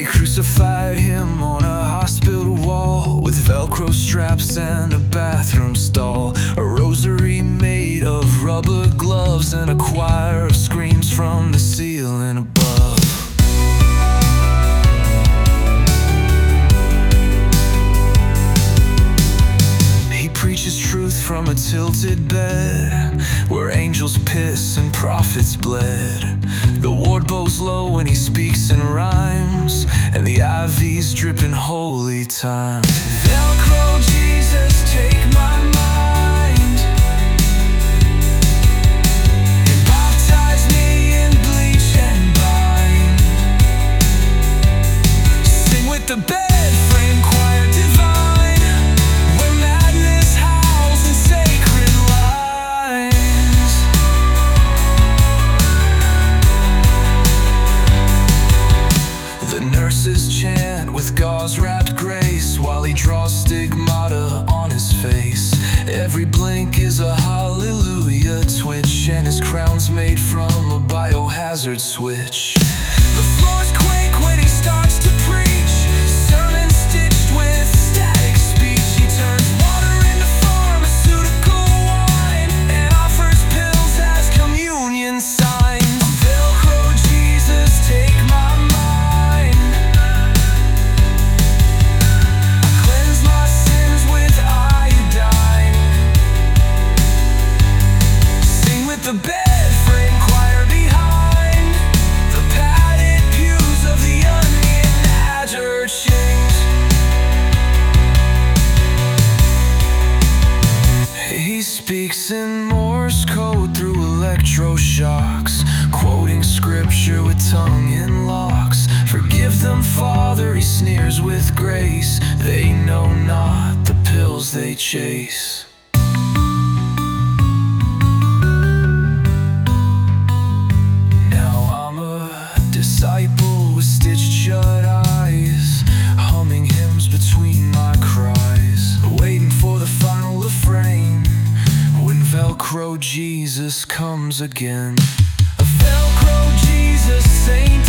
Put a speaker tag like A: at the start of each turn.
A: crucified him on a hospital wall, with Velcro straps and a bathroom stall, a rosary made of rubber gloves, and a choir of screams from the ceiling above. He preaches truth from a tilted bed, where angels piss and prophets bled. The ward bows low when he speaks in rhymes, and the IV's dripping holy time. Velcro Jesus, take my mind, and baptize me in bleach and bind. Sing with the bed frame choir divine, where madness howls in sacred lines. The nurses chant with gauze-wrapped grace, while he draws stigmata on his face. Every blink is a hallelujah twitch, and his crown's made from a biohazard switch. The floors quake when he starts to preach, sermon stitched with static speech. He turns water into pharmaceutical wine, and offers pills as communion signs. Velcro Jesus, take my mind, I cleanse my sins with iodine. Sing with the bed frame choir behind, the padded pews of the onion adder chains. He speaks in Morse code through electroshocks, quoting scripture with tongue in locks. Forgive them, Father, he sneers with grace. They know not the pills they chase. Now I'm a disciple with stitched shut eyes, humming hymns between my cries, waiting for the final refrain, when Velcro Jesus comes again. A Velcro Jesus saint